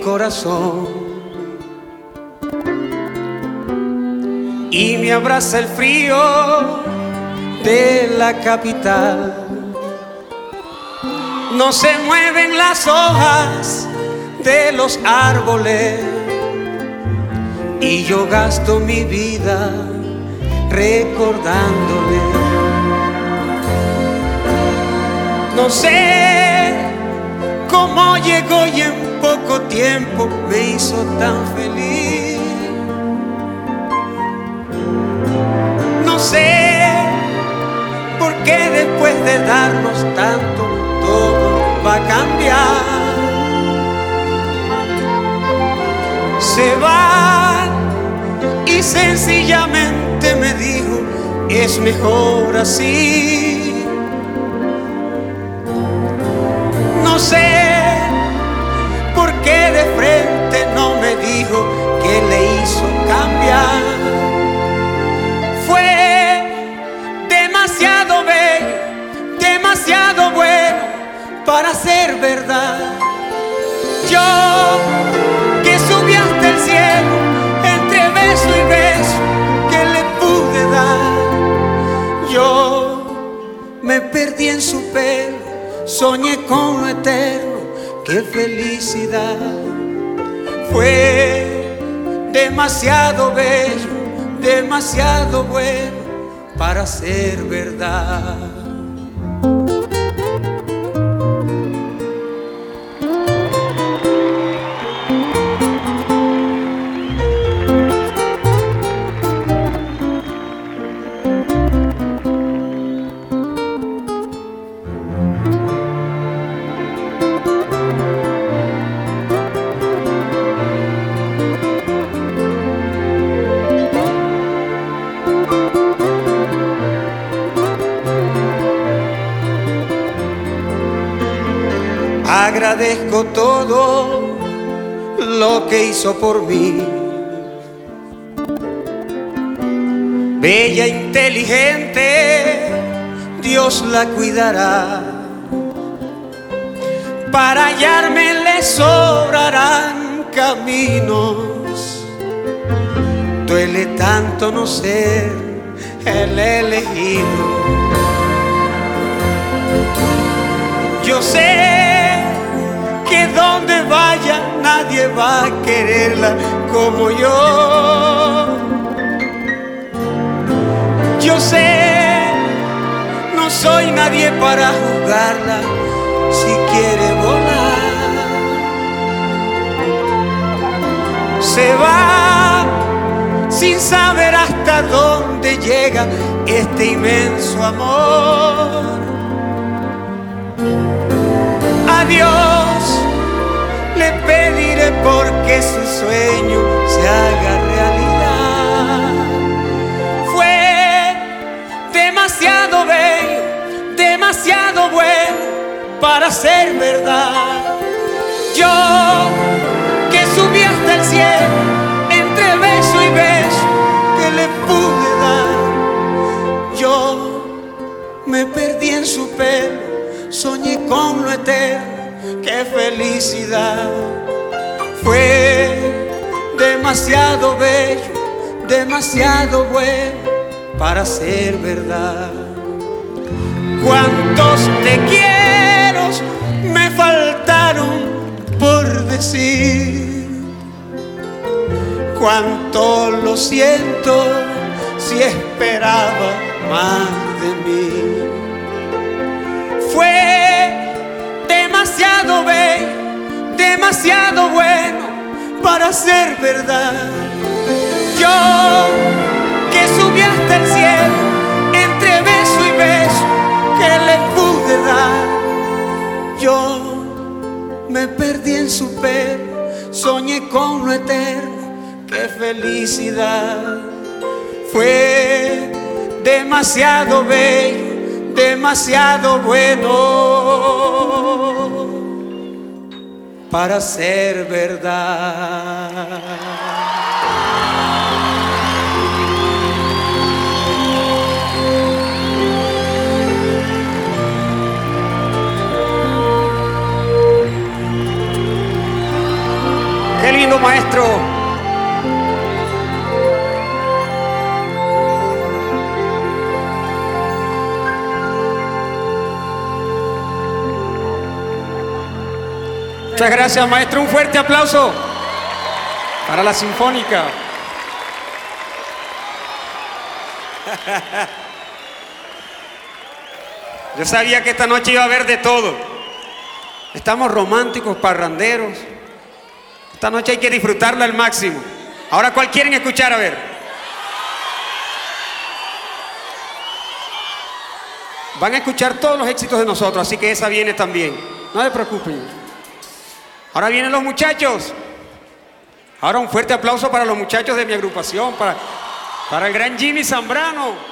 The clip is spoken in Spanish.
corazón y me abraza el frío de la capital. No se mueven las hojas de los árboles y yo gasto mi vida recordándole. No sé cómo llegó y en poco tiempo me hizo tan feliz. No sé por qué después de darnos tanto todo va a cambiar. Se va y sencillamente me dijo, es mejor así. No sé por qué de frente no me dijo que le hizo cambiar. Fue demasiado bello, demasiado bueno para ser verdad. Yo que subí hasta el cielo, entre beso y beso que le pude dar. Yo me perdí en su pelo, soñé con lo eterno, qué felicidad. Fue demasiado bello, demasiado bueno para ser verdad. Agradezco todo lo que hizo por mí. Bella, inteligente, Dios la cuidará. Para hallarme le sobrarán caminos. Duele tanto no ser el elegido. Yo sé que donde vaya nadie va a quererla como yo. Yo sé, no soy nadie para juzgarla si quiere volar. Se va sin saber hasta dónde llega este inmenso amor. A Dios le pediré porque su sueño se haga realidad. Fue demasiado bello, demasiado bueno para ser verdad. Yo que subí hasta el cielo, entre beso y beso que le pude dar. Yo me perdí en su pelo, soñé con lo eterno, qué felicidad. Fue demasiado bello, demasiado bueno para ser verdad. Cuántos te quiero me faltaron por decir. Cuánto lo siento si esperaba más de mí. Fue demasiado bello, demasiado bueno para ser verdad. Yo que subí hasta el cielo, entre beso y beso que le pude dar. Yo me perdí en su pelo, soñé con lo eterno, qué felicidad. Fue demasiado bello, demasiado bueno para ser verdad. lindo maestro. Muchas gracias, maestro. Un fuerte aplauso para la Sinfónica. Yo sabía que esta noche iba a haber de todo. Estamos románticos, parranderos. Esta noche hay que disfrutarla al máximo. Ahora, ¿cuál quieren escuchar? A ver. Van a escuchar todos los éxitos de nosotros, así que esa viene también. No se preocupen. Ahora vienen los muchachos. Ahora un fuerte aplauso para los muchachos de mi agrupación, para el gran Jimmy Zambrano.